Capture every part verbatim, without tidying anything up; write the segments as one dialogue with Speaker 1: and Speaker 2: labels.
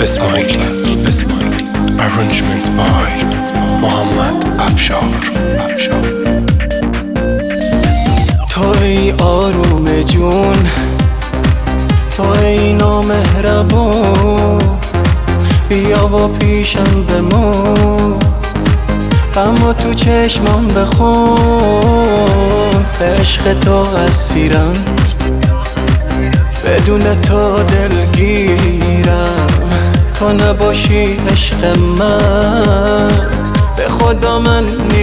Speaker 1: اسماعیلی اسماعیلی Arrangement by محمد افشار
Speaker 2: تو ای آروم جون، تو ای نامهربون، بیا و پیشم بمون، غمو تو چشمم بخون. عشق تو اسیرم، بدون تو دلگیرم. تو نباشی عشق من، به خدا من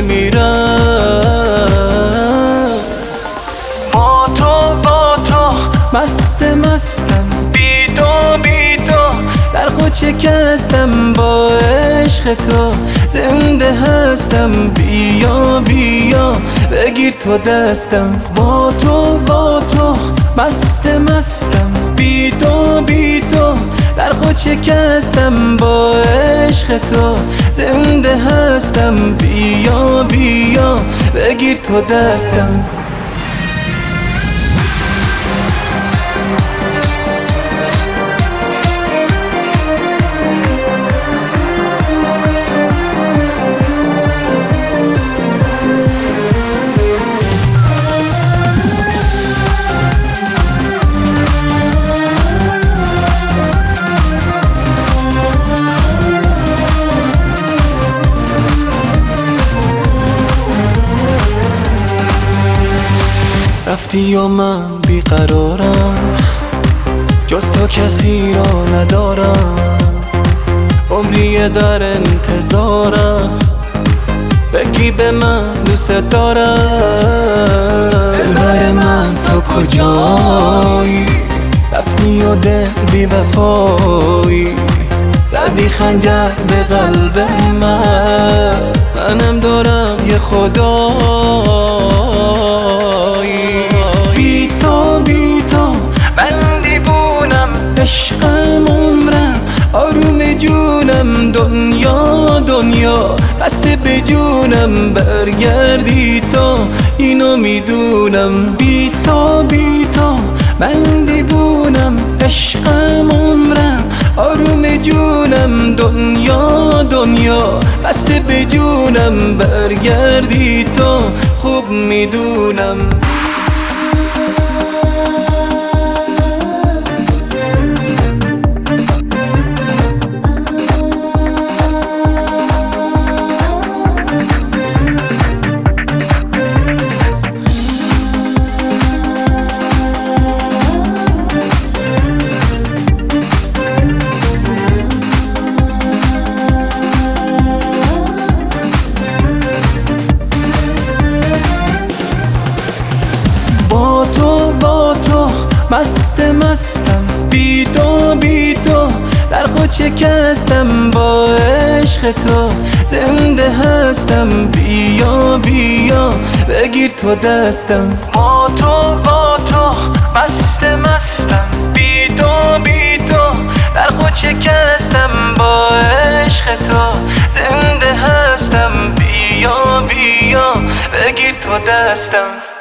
Speaker 2: میمیرم. با تو با تو مست مستم، بی تو بی تو در خود شکستم. با عشق تو زنده هستم، بیا بیا بگیر تو دستم. با تو با تو مست مستم، بی تو بی تو در خود شکستم. با عشق تو زنده هستم، بیا بیا بگیر تو دستم. رفتی و من بیقرارم، جز تو کسی را ندارم. عمری در انتظارم، بگی به من دوست دارم. دلبر من تو کجایی؟ رفتی و دل بی وفایی، زدی خنجر به قلب من. منم دارم یه خدایی. بی تو بی تو من دیوونم، عشقم عمرم آروم جونم. دنیا دنیا بسته به جونم، برگردی تو اینو میدونم. بی تو بی تو من دیوونم، عشقم عمرم آروم جونم. دنیا دنیا بسته به جونم، برگردی تو خوب میدونم. با تو با تو مست مستم، بی تو بی تو در خود شکستم. با عشق تو زنده هستم، بیا بیا بگیر تو دستم. با تو با تو مست مستم، بی تو بی تو در خود شکستم. با عشق تو زنده هستم، بیا بیا بگیر تو دستم.